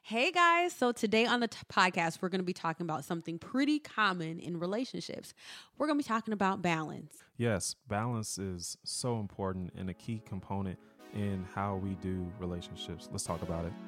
Hey guys, so today on the podcast, we're going to be talking about something pretty common in relationships. We're going to be talking about balance. Yes, balance is so important and a key component in how we do relationships. Let's talk about it.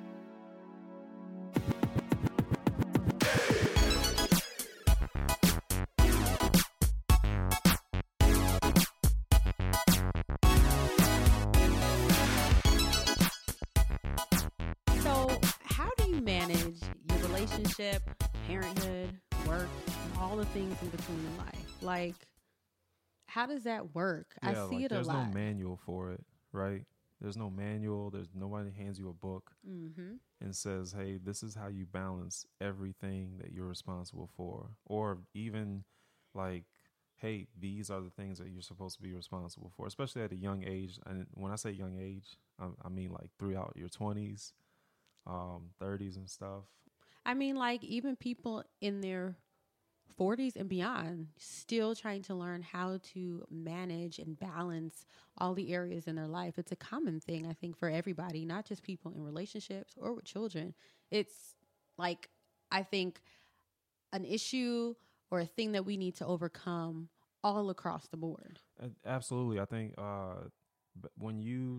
So, how do you manage your relationship, parenthood, work, and all the things in between in life? Like, how does that work? I see it a there's no lot. manual for it, right? There's no manual. There's nobody hands you a book and says, "Hey, this is how you balance everything that you're responsible for," or even like, "Hey, these are the things that you're supposed to be responsible for," especially at a young age. And when I say young age, I mean like throughout your 20s, 30s, and stuff. I mean, like, even people in their 40s and beyond still trying to learn how to manage and balance all the areas in their life. It's a common thing, I think, for everybody, not just people in relationships or with children. It's like, I think, an issue or a thing that we need to overcome all across the board. Absolutely. I think when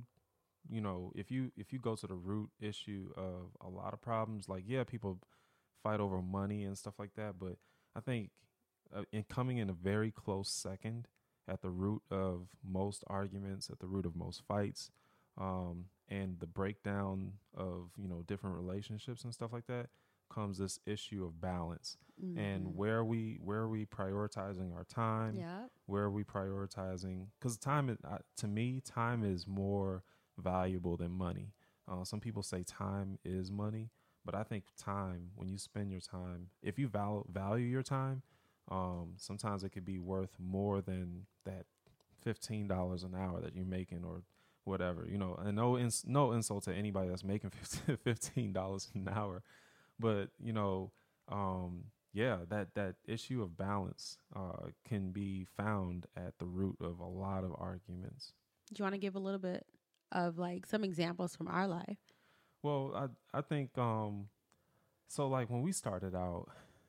if you go to the root issue of a lot of problems, like, yeah, people fight over money and stuff like that, but I think in coming in a very close second at the root of most arguments, at the root of most fights, and the breakdown of different relationships and stuff like that, comes this issue of balance. And where are we prioritizing our time? Yeah. Where are we prioritizing? Because time is, to me, time is more valuable than money. Some people say time is money, but I think time, when you spend your time, if you value your time, sometimes it could be worth more than that $15 an hour that you're making or whatever. And no insult to anybody that's making $15 an hour, but yeah, that issue of balance can be found at the root of a lot of arguments. Do you want to give a little bit of like some examples from our life? Well, I think so. Like when we started out,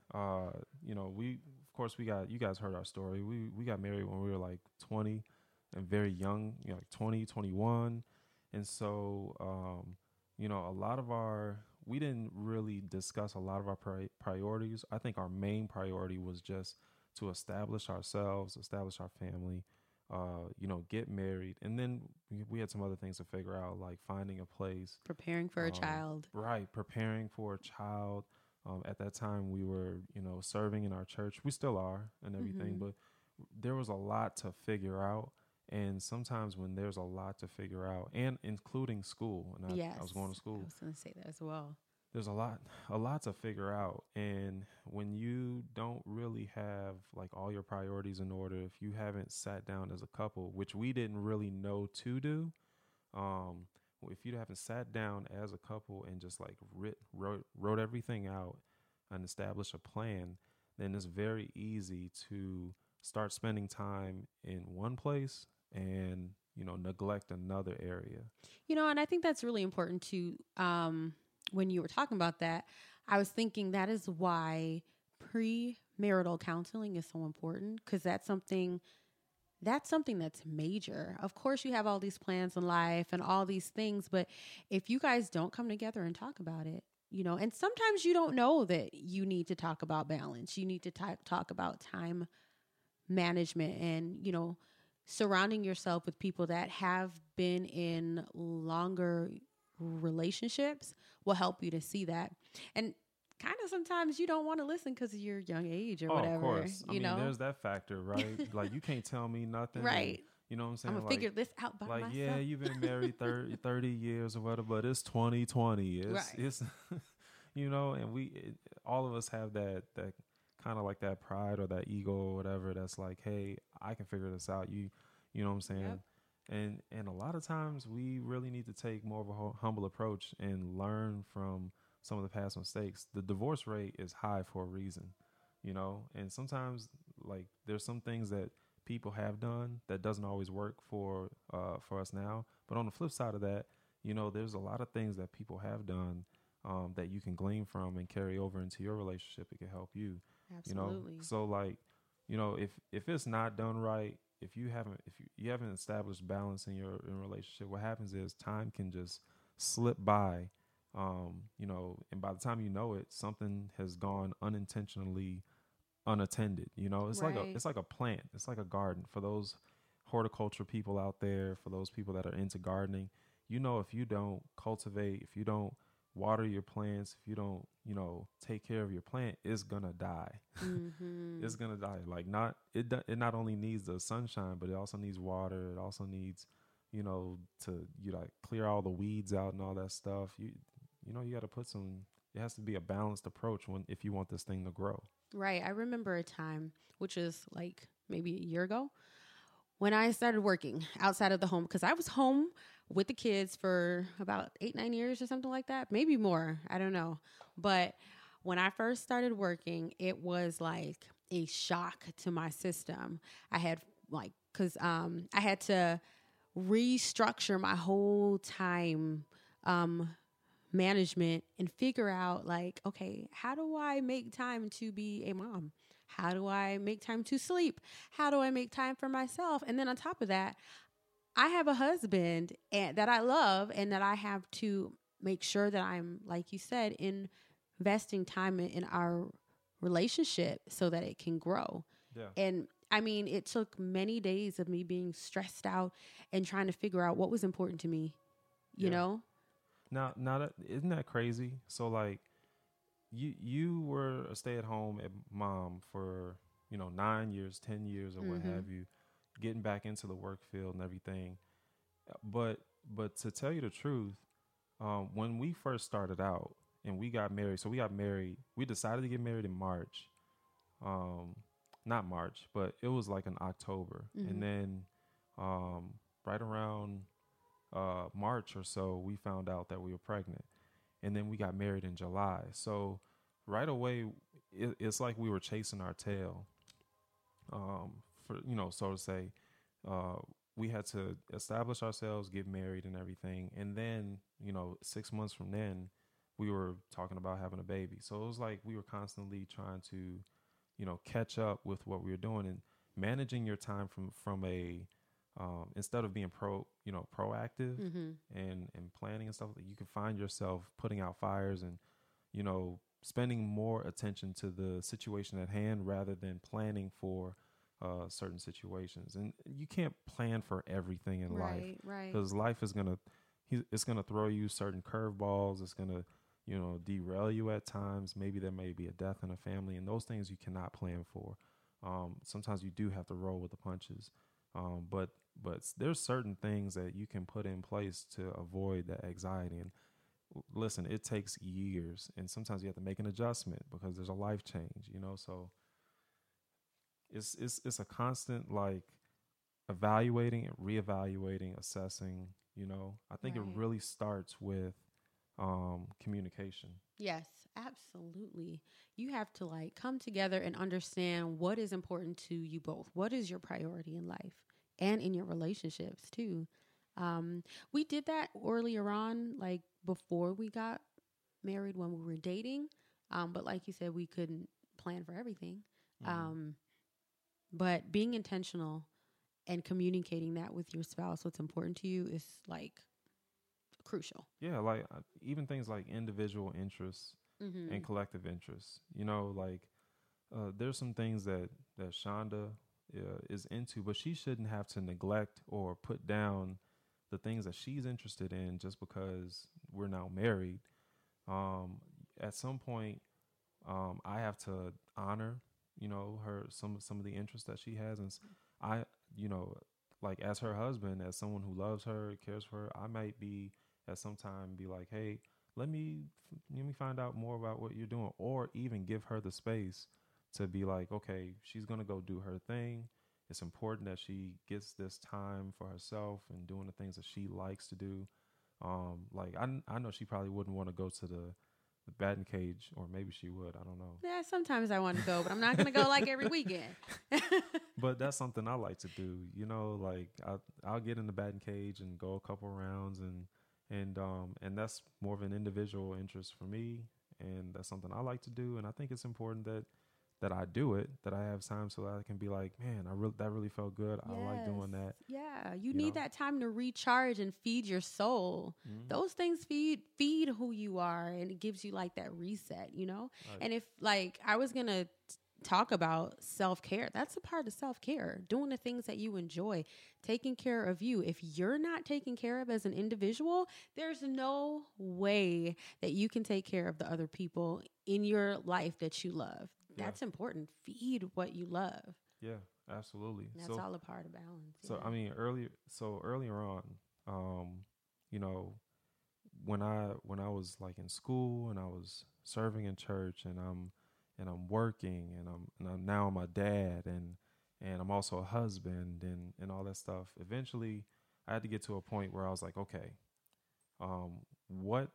we of course we got, you guys heard our story. We got married when we were like 20 and very young, like 20, 21, and so a lot of we didn't really discuss a lot of our priorities. I think our main priority was just to establish ourselves, establish our family, get married. And then we had some other things to figure out, like finding a place. Preparing for a child. Right, preparing for a child. At that time, we were, serving in our church. We still are and everything, but there was a lot to figure out. And sometimes when there's a lot to figure out, and including school, and I was going to school. I was going to say that as well. There's a lot to figure out. And when you don't really have like all your priorities in order, if you haven't sat down as a couple, which we didn't really know to do, if you haven't sat down as a couple and just like wrote everything out and established a plan, then it's very easy to start spending time in one place and neglect another area. And I think that's really important too. When you were talking about that, I was thinking that is why premarital counseling is so important, because that's something that's major. Of course, you have all these plans in life and all these things, but if you guys don't come together and talk about it, and sometimes you don't know that you need to talk about balance. You need to talk about time management and, surrounding yourself with people that have been in longer relationships will help you to see that. And kind of sometimes you don't want to listen because of your young age or whatever. Of course. I mean, there's that factor, right? Like, you can't tell me nothing. Right. And, you know what I'm saying? I'm going to figure this out by myself. Yeah, you've been married 30 years or whatever, but it's 2020. It's and all of us have that kind of like that pride or that ego or whatever that's like, hey, I can figure this out. You know what I'm saying? Yep. And a lot of times we really need to take more of a humble approach and learn from some of the past mistakes. The divorce rate is high for a reason, and sometimes like there's some things that people have done that doesn't always work for us now. But on the flip side of that, there's a lot of things that people have done that you can glean from and carry over into your relationship. It can help you. Absolutely. So like, if it's not done right, if you haven't established balance in relationship, what happens is time can just slip by. And by the time you know it, something has gone unintentionally unattended. It's Right. it's like a plant. It's like a garden for those horticulture people out there, for those people that are into gardening. If you don't cultivate, if you don't water your plants, if you don't, take care of your plant, it's gonna die. Mm-hmm. It's gonna die. Like it not only needs the sunshine, but it also needs water. It also needs, to like clear all the weeds out and all that stuff. You got to put some. It has to be a balanced approach if you want this thing to grow. Right. I remember a time, which is like maybe a year ago, when I started working outside of the home, because I was home with the kids for about 8, 9 years or something like that, maybe more. I don't know. But when I first started working, it was like a shock to my system. I had because I had to restructure my whole time um, management and figure out like, okay, how do I make time to be a mom? How do I make time to sleep? How do I make time for myself? And then on top of that, I have a husband that I love and that I have to make sure that I'm, like you said, investing time in our relationship so that it can grow. Yeah. And I mean, it took many days of me being stressed out and trying to figure out what was important to me, you Yeah. know? Now isn't that crazy? So like, you were a stay-at-home mom for 9 years, 10 years, or what Mm-hmm. have you, getting back into the work field and everything. But to tell you the truth, when we first started out and we got married, so we got married. We decided to get married in March. Not March, but it was like in October, Mm-hmm. and then right around March or so, we found out that we were pregnant, and then we got married in July. So right away, it's like we were chasing our tail, for so to say. Uh, we had to establish ourselves, get married, and everything, and then 6 months from then, we were talking about having a baby. So it was like we were constantly trying to catch up with what we were doing and managing your time from a instead of being proactive Mm-hmm. and planning and stuff, that you can find yourself putting out fires and spending more attention to the situation at hand rather than planning for certain situations. And you can't plan for everything in life, Right, right. because life is it's gonna throw you certain curveballs. It's gonna derail you at times. Maybe there may be a death in a family, and those things you cannot plan for. Sometimes you do have to roll with the punches. But there's certain things that you can put in place to avoid that anxiety. And listen, it takes years, and sometimes you have to make an adjustment because there's a life change. So it's a constant, like, evaluating and reevaluating, assessing. I think it Right. really starts with communication. Yes, absolutely. You have to like come together and understand what is important to you both. What is your priority in life and in your relationships too. Um, we did that earlier on, like before we got married when we were dating. But like you said, we couldn't plan for everything. Mm-hmm. Um, but being intentional and communicating that with your spouse, what's important to you, is like crucial. Yeah, like even things like individual interests Mm-hmm. and collective interests. Like there's some things that Shonda is into, but she shouldn't have to neglect or put down the things that she's interested in just because we're now married. At some point, I have to honor, her some of the interests that she has, and I, you know, like as her husband, as someone who loves her, cares for her, I might be at some time be like, hey, let me find out more about what you're doing, or even give her the space to be like, okay, she's gonna go do her thing. It's important that she gets this time for herself and doing the things that she likes to do. Like I know she probably wouldn't want to go to the batting cage, or maybe she would. I don't know. Yeah, sometimes I want to go, but I'm not going to go like every weekend. But that's something I like to do. Like I'll get in the batting cage and go a couple rounds, and and that's more of an individual interest for me, and that's something I like to do, and I think it's important that I do it, that I have time so that I can be like, man, that really felt good. I like Yes. doing that. Yeah. You You need know. that time to recharge and feed your soul. Hmm. Those things feed who you are, and it gives you like that reset, you know? Right. And if like I was going to talk about self-care, that's a part of self-care. Doing the things that you enjoy, taking care of you. If you're not taken care of as an individual, there's no way that you can take care of the other people in your life that you love. Yeah. That's important. Feed what you love. Yeah. Absolutely. That's all a part of balance. So Yeah. I mean, earlier on, um, you know, when I was like in school and I was serving in church and I'm working and I'm now I'm a dad and I'm also a husband and all that stuff. Eventually, I had to get to a point where I was like, okay, what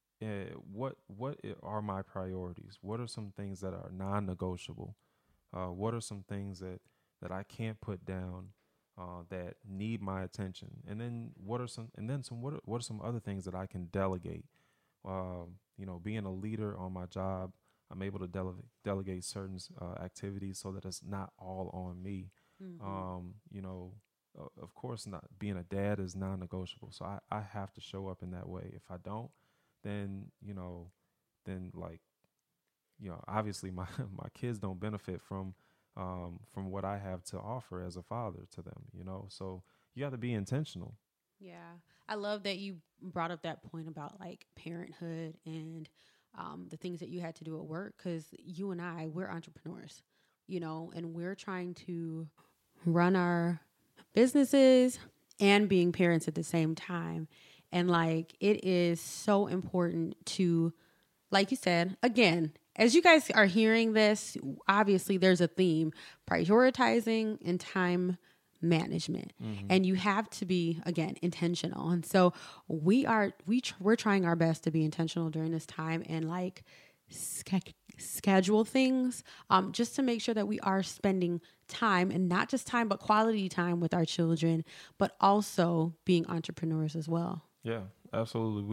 are my priorities? What are some things that are non-negotiable? What are some things that I can't put down that need my attention? And then what are some other things that I can delegate? Being a leader on my job, I'm able to delegate certain activities so that it's not all on me. Mm-hmm. Of course, not being a dad is non-negotiable. So I have to show up in that way. If I don't, then then like obviously my my kids don't benefit from what I have to offer as a father to them. So you have to be intentional. Yeah. I love that you brought up that point about like parenthood and the things that you had to do at work, because you and we're entrepreneurs, and we're trying to run our businesses and being parents at the same time. And like, it is so important to, like you said, again, as you guys are hearing this, obviously there's a theme: prioritizing and time management. Mm-hmm. And you have to be, again, intentional. And so we're trying our best to be intentional during this time and like schedule things, just to make sure that we are spending time, and not just time, but quality time with our children, but also being entrepreneurs as well. Yeah, absolutely.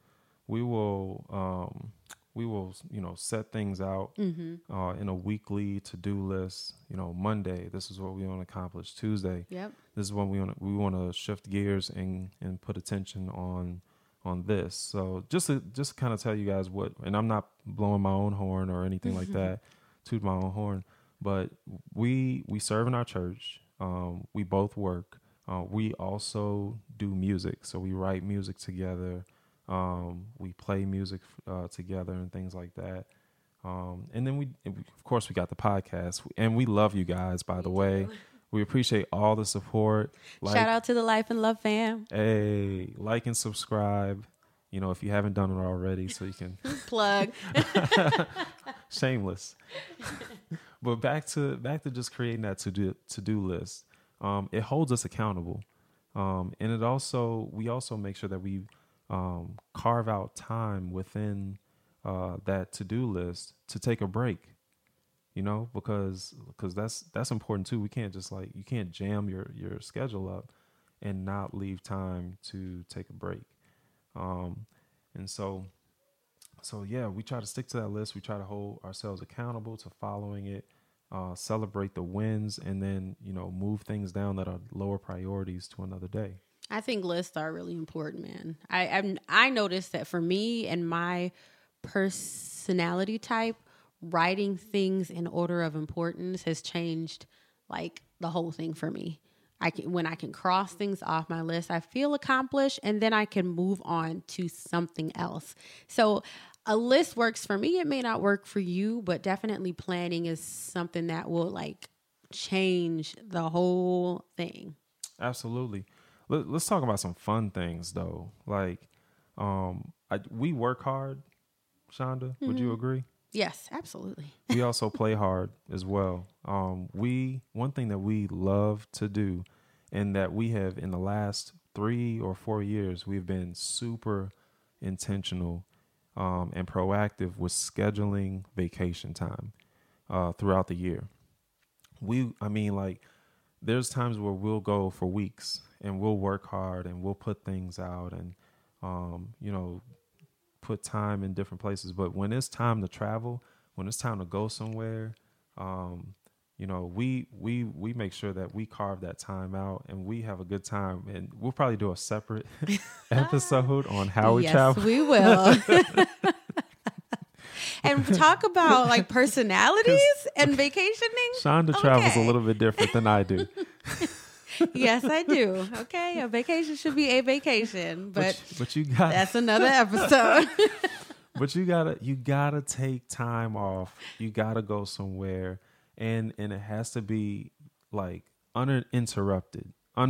We will set things out in a weekly to-do list. Monday, this is what we want to accomplish. Tuesday, Yep. this is what we want to shift gears and put attention on this. So just to kind of tell you guys what, and I'm not blowing my own horn or anything like that, toot my own horn, but we serve in our church. We both work. We also do music, so we write music together. We play music together and things like that. And then of course, we got the podcast, and we love you guys, by the way. We appreciate all the support. Shout out to the Life and Love fam. Hey, like and subscribe, if you haven't done it already, so you can plug. Shameless. But back to just creating that to-do list. It holds us accountable. And we also make sure that we carve out time within that to-do list to take a break, because that's important too. We can't just you can't jam your schedule up and not leave time to take a break. And so yeah, we try to stick to that list. We try to hold ourselves accountable to following it, celebrate the wins, and then, move things down that are lower priorities to another day. I think lists are really important, man. I noticed that for me and my personality type, writing things in order of importance has changed like the whole thing for me. When I can cross things off my list, I feel accomplished, and then I can move on to something else. So a list works for me. It may not work for you, but definitely planning is something that will like change the whole thing. Absolutely. Let's talk about some fun things though. Like, we work hard, Shonda. Would you agree? Yes, absolutely. We also play hard as well. One thing that we love to do, and that we have in the last 3 or 4 years, we've been super intentional and proactive with scheduling vacation time throughout the year. There's times where we'll go for weeks and we'll work hard and we'll put things out, and you know, put time in different places. But when it's time to travel, when it's time to go somewhere, you know, we make sure that we carve that time out and we have a good time. And we'll probably do a separate episode on how we travel. Yes, we will. And talk about like personalities and vacationing. Shonda travels a little bit different than I do. Yes, I do. Okay, a vacation should be a vacation, but you got that's another episode. But you gotta take time off. You gotta go somewhere, and it has to be like uninterrupted.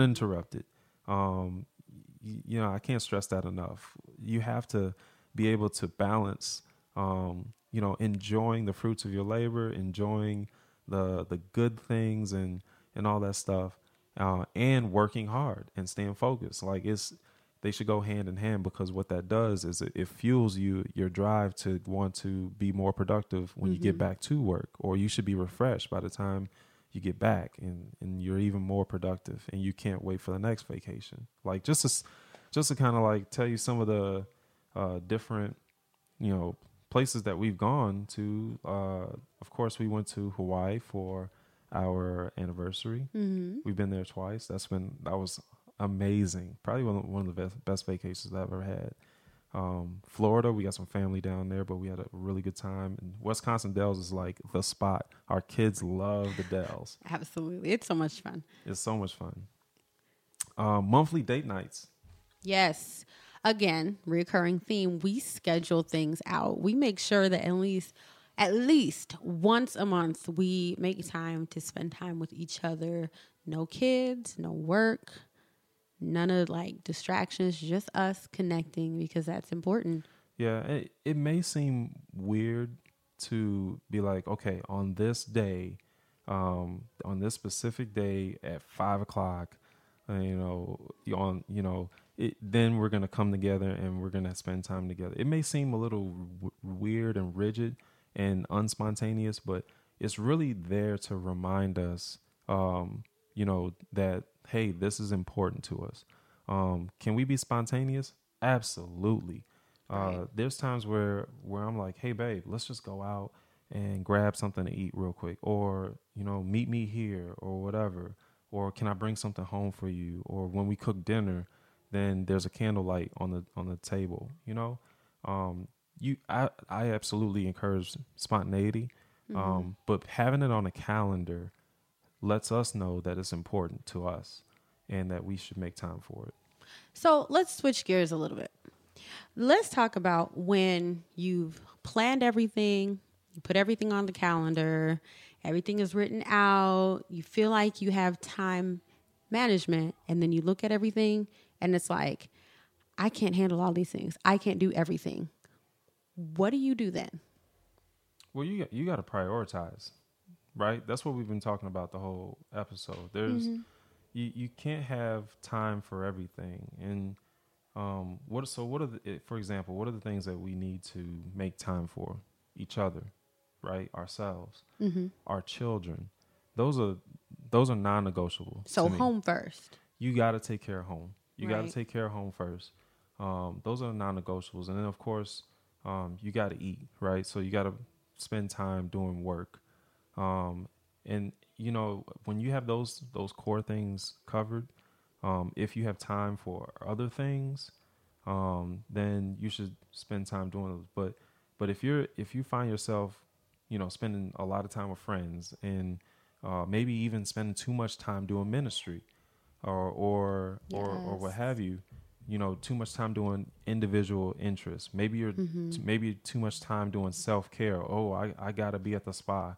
You know, I can't stress that enough. You have to be able to balance. You know, enjoying the fruits of your labor, enjoying the good things and all that stuff, and working hard and staying focused. Like they should go hand in hand, because what that does is it fuels your drive to want to be more productive when you get back to work, or you should be refreshed by the time you get back, and you're even more productive, and you can't wait for the next vacation. Like just to kind of like tell you some of the different, you know, places that we've gone to. Of course, we went to Hawaii for our anniversary. We've been there twice. That was amazing. Probably one of the best vacations I've ever had. Florida, we got some family down there, but we had a really good time. And Wisconsin Dells is like the spot. Our kids love the Dells. Absolutely. It's so much fun. It's so much fun. Monthly date nights. Yes. Again, recurring theme. We schedule things out. We make sure that at least once a month, we make time to spend time with each other. No kids, no work, none of like distractions, just us connecting, because that's important. Yeah, it may seem weird to be like, okay, on this day, on this specific day at 5:00, then we're going to come together and we're going to spend time together. It may seem a little weird and rigid and unspontaneous, but it's really there to remind us, that, hey, this is important to us. Can we be spontaneous? Absolutely. Right. There's times where I'm like, hey, babe, let's just go out and grab something to eat real quick, or, meet me here or whatever, or can I bring something home for you? Or when we cook dinner, then there's a candlelight on the table. I absolutely encourage spontaneity, but having it on a calendar lets us know that it's important to us and that we should make time for it. So let's switch gears a little bit. Let's talk about when you've planned everything, you put everything on the calendar, everything is written out, you feel like you have time management, and then you look at everything and it's like, I can't handle all these things. I can't do everything. What do you do then? Well, you got to prioritize, right? That's what we've been talking about the whole episode. There's you can't have time for everything. And what are for example, what are the things that we need to make time for? Each other, right? Ourselves, our children. Those are non-negotiable. So home first. You got to take care of home. You got Right. to take care of home first. Those are non-negotiables. And then, of course, you got to eat, right? So you got to spend time doing work. And, when you have those core things covered, if you have time for other things, then you should spend time doing those. But if you find yourself, spending a lot of time with friends and maybe even spending too much time doing ministry or what have you, too much time doing individual interests. Maybe you're maybe too much time doing self-care. Oh, I got to be at the spa,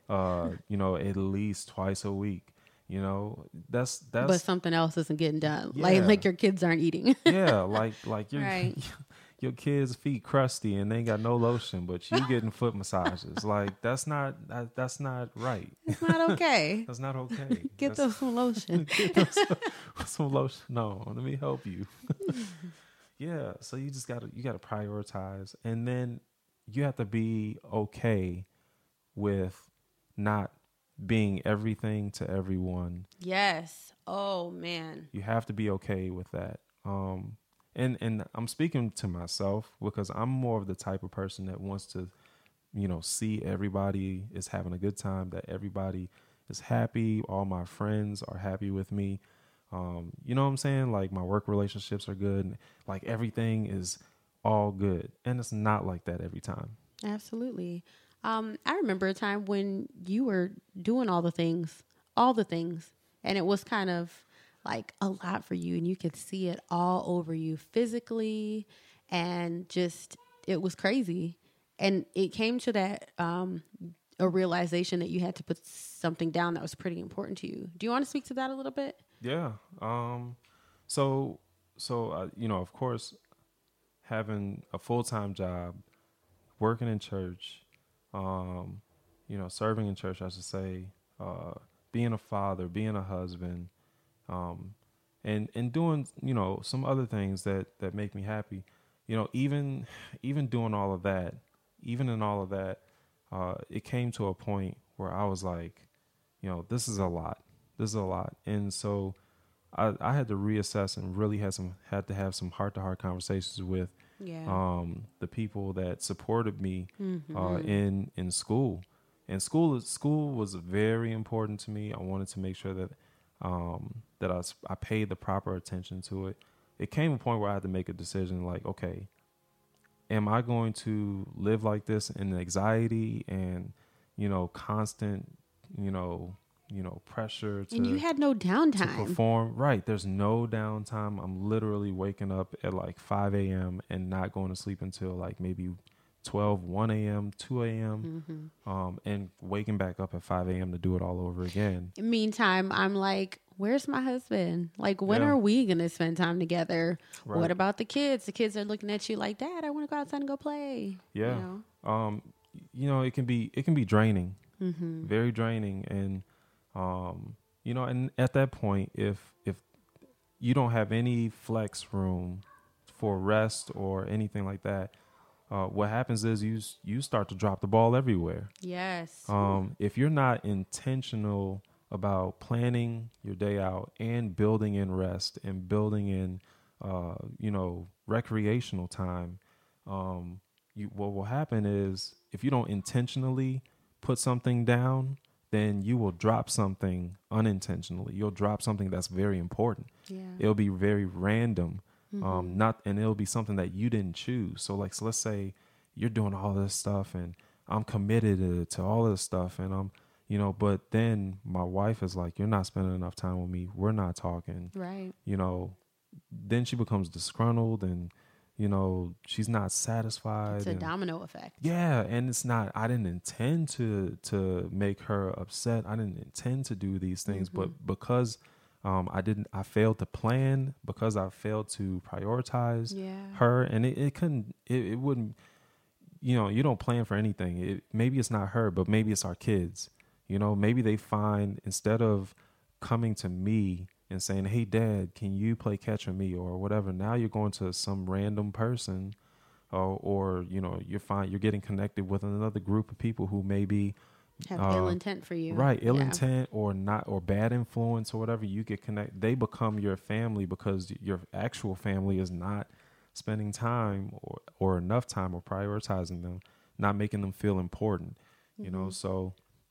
at least twice a week. That's But something else isn't getting done. Yeah. Like your kids aren't eating. Yeah, like your Right. your kids' feet crusty and they ain't got no lotion, but you getting foot massages. Like that's not right. It's not okay. That's not okay. Get That's- some lotion. some lotion. No, let me help you. Yeah, so you just gotta prioritize, and then you have to be okay with not being everything to everyone. Yes. Oh man. You have to be okay with that. And I'm speaking to myself because I'm more of the type of person that wants to, see everybody is having a good time, that everybody is happy, all my friends are happy with me. You know what I'm saying? Like my work relationships are good, like everything is all good. And it's not like that every time. Absolutely. I remember a time when you were doing all the things, and it was kind of like a lot for you, and you could see it all over you physically, and just it was crazy. And it came to that a realization that you had to put something down that was pretty important to you. Do you want to speak to that a little bit? Yeah. Of course, having a full-time job, working in church, serving in church, I should say, being a father, being a husband, and doing, some other things that make me happy. Even doing all of that, even in all of that, it came to a point where I was like, this is a lot. This is a lot. And so I had to reassess and really had to have some heart-to-heart conversations with the people that supported me in school. And school was very important to me. I wanted to make sure that I paid the proper attention to it. It came a point where I had to make a decision like, okay, am I going to live like this in anxiety and, constant, pressure to, and you had no downtime to perform? Right. There's no downtime. I'm literally waking up at like 5 a.m. and not going to sleep until like maybe 12, 1 a.m., 2 a.m., and waking back up at 5 a.m. to do it all over again. Meantime, I'm like, where's my husband? Like, when are we going to spend time together? Right. What about the kids? The kids are looking at you like, Dad, I want to go outside and go play. Yeah. It can be draining, very draining. And, and at that point, if you don't have any flex room for rest or anything like that, what happens is you start to drop the ball everywhere. Yes. If you're not intentional about planning your day out and building in rest and building in, recreational time, what will happen is if you don't intentionally put something down, then you will drop something unintentionally. You'll drop something that's very important. Yeah. It'll be very random. And it'll be something that you didn't choose. So let's say you're doing all this stuff and I'm committed to all this stuff and I'm, but then my wife is like, you're not spending enough time with me. We're not talking. Right. Then she becomes disgruntled and, she's not satisfied. It's a domino effect. Yeah. And it's not, I didn't intend to make her upset. I didn't intend to do these things, but because I failed to plan, because I failed to prioritize her, and it wouldn't, you don't plan for anything. Maybe it's not her, but maybe it's our kids. Maybe they find, instead of coming to me and saying, hey, Dad, can you play catch with me or whatever, now you're going to some random person or you're getting connected with another group of people who maybe have ill intent for you. Right. Ill intent or not, or bad influence or whatever. You get connected. They become your family because your actual family is not spending time or enough time or prioritizing them, not making them feel important, so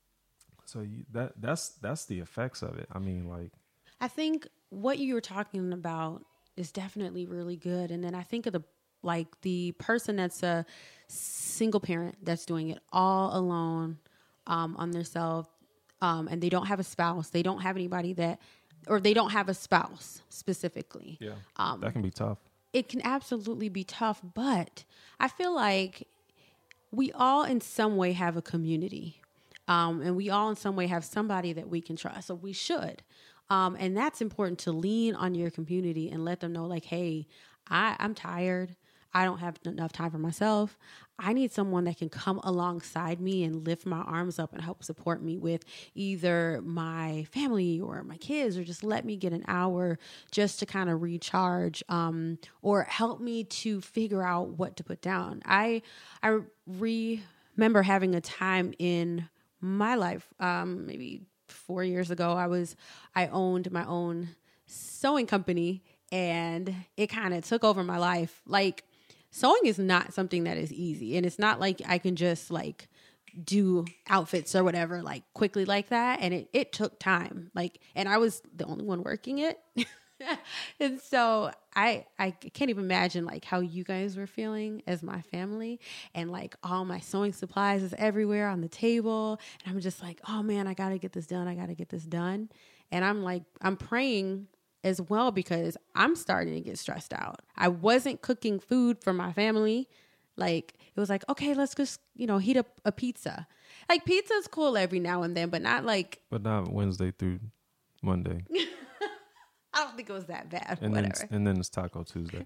that's the effects of it. I mean, like, I think what you were talking about is definitely really good. And then I think of the person that's a single parent that's doing it all alone, on themselves, and they don't have a spouse. They don't have anybody or they don't have a spouse specifically. Yeah, that can be tough. It can absolutely be tough, but I feel like we all in some way have a community, and we all in some way have somebody that we can trust. So we should, and that's important to lean on your community and let them know, like, hey, I'm tired. I don't have enough time for myself. I need someone that can come alongside me and lift my arms up and help support me with either my family or my kids, or just let me get an hour just to kind of recharge, or help me to figure out what to put down. I remember having a time in my life, maybe 4 years ago, I owned my own sewing company. and it kind of took over my life. Like, sewing is not something that is easy, and it's not like I can just like do outfits or whatever like quickly like that. And it took time. Like, and I was the only one working it. And so I can't even imagine like how you guys were feeling as my family, and like all my sewing supplies is everywhere on the table, and I'm just like, oh man, I gotta get this done. I gotta get this done. And I'm like, I'm praying as well, because I'm starting to get stressed out. I wasn't cooking food for my family. Like, it was like, okay, let's just, heat up a pizza. Like, pizza's cool every now and then, but not like. But not Wednesday through Monday. I don't think it was that bad. And whatever. Then it's Taco Tuesday.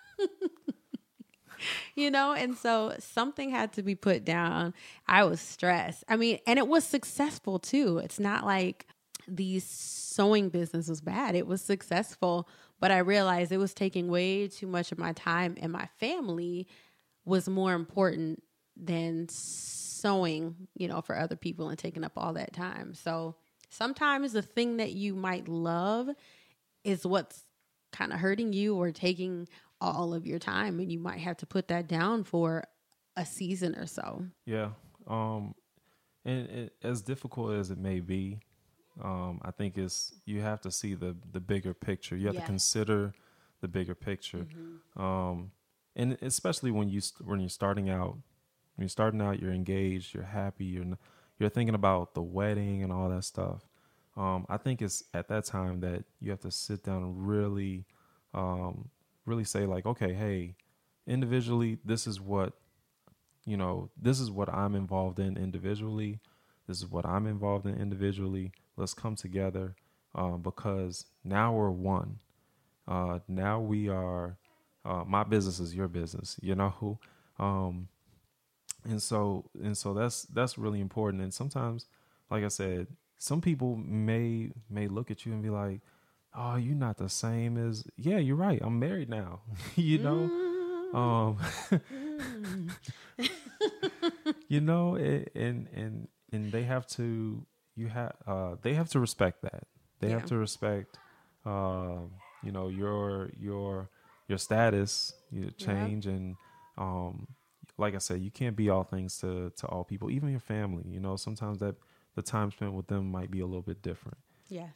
And so something had to be put down. I was stressed. I mean, and it was successful too. It's not like the sewing business was bad. It was successful, but I realized it was taking way too much of my time, and my family was more important than sewing, for other people and taking up all that time. So sometimes the thing that you might love is what's kind of hurting you or taking all of your time, and you might have to put that down for a season or so. Yeah. And as difficult as it may be, I think you have to see the bigger picture. You have to consider the bigger picture. Mm-hmm. And especially when you're starting out, you're engaged, you're happy, you're thinking about the wedding and all that stuff. I think it's at that time that you have to sit down and really, really say like, okay, hey, individually, this is what I'm involved in individually. This is what I'm involved in individually. Let's come together, because now we're one. Now we are, my business is your business, and so that's really important. And sometimes, like I said, some people may look at you and be like, oh, you're not the same as, yeah, you're right. I'm married now, and they have to, they have to respect that. They have to respect, your status, your change. And, like I said, you can't be all things to all people, even your family. Sometimes that the time spent with them might be a little bit different. Yes.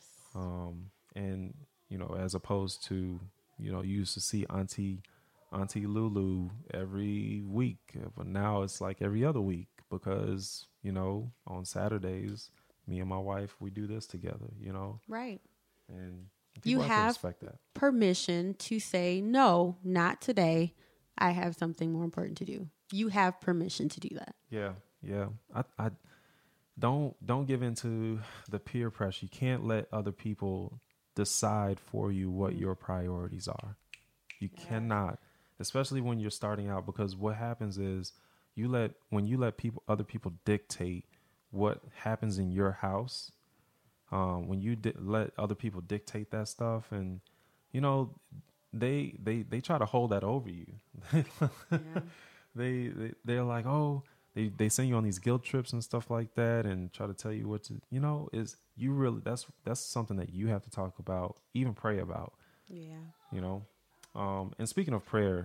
And as opposed to, you used to see Auntie Lulu every week, but now it's like every other week, because on Saturdays, me and my wife, we do this together. Right. And you have respect that. Permission to say no, not today. I have something more important to do. You have permission to do that. Yeah. I don't give into the peer pressure. You can't let other people decide for you what your priorities are. You cannot, especially when you're starting out, because what happens is when you let other people dictate what happens in your house, when you let other people dictate that stuff, and they try to hold that over you. They're like, oh, they send you on these guilt trips and stuff like that, and try to tell you what to, is you really, that's something that you have to talk about, even pray about. Yeah. And speaking of prayer,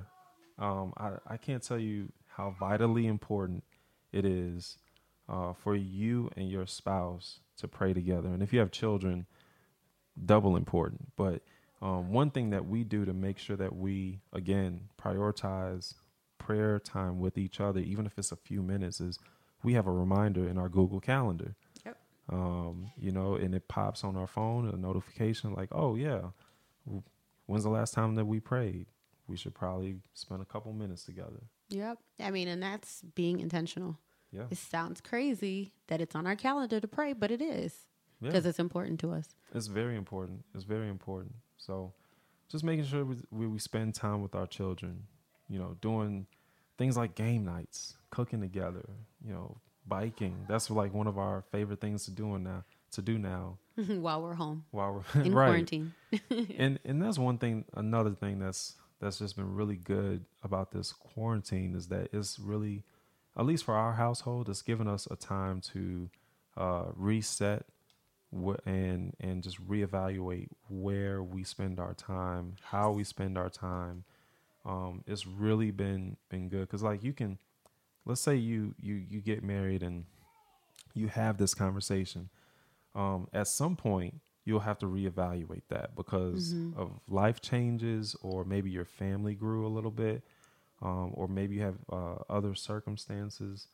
I can't tell you how vitally important it is for you and your spouse to pray together. And if you have children, double important. But one thing that we do to make sure that we, again, prioritize prayer time with each other, even if it's a few minutes, is we have a reminder in our Google Calendar. Yep. And it pops on our phone, a notification like, oh yeah, when's the last time that we prayed? We should probably spend a couple minutes together. Yep. I mean, and that's being intentional. Yeah. It sounds crazy that it's on our calendar to pray, but it is, because it's important to us. It's very important. It's very important. So just making sure we spend time with our children, doing things like game nights, cooking together, biking. That's like one of our favorite things to do now. While we're home. While we're in quarantine. and that's one thing. Another thing that's just been really good about this quarantine is that it's really, at least for our household, it's given us a time to reset and just reevaluate where we spend our time, how we spend our time. It's really been good because like you can, let's say you get married and you have this conversation. At some point you'll have to reevaluate that because of life changes, or maybe your family grew a little bit, or maybe you have other circumstances.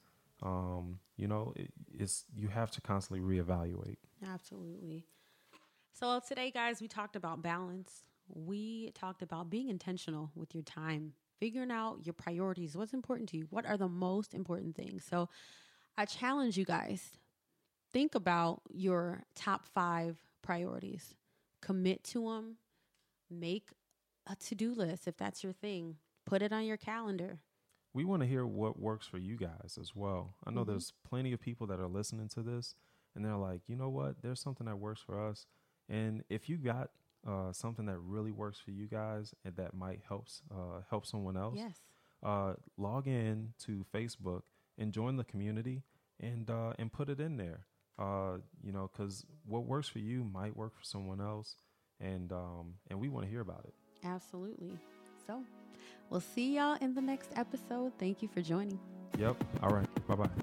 It's you have to constantly reevaluate. Absolutely. So today, guys, we talked about balance. We talked about being intentional with your time, figuring out your priorities. What's important to you? What are the most important things? So I challenge you guys, think about your top 5 priorities, commit to them, make a to-do list if that's your thing, put it on your calendar. We want to hear what works for you guys as well. I know there's plenty of people that are listening to this and they're like, you know what, there's something that works for us. And if you got something that really works for you guys and that might help someone else, Yes. Log in to Facebook and join the community and put it in there. Because what works for you might work for someone else, and we want to hear about it. Absolutely. So we'll see y'all in the next episode. Thank you for joining. Yep. All right. Bye-bye.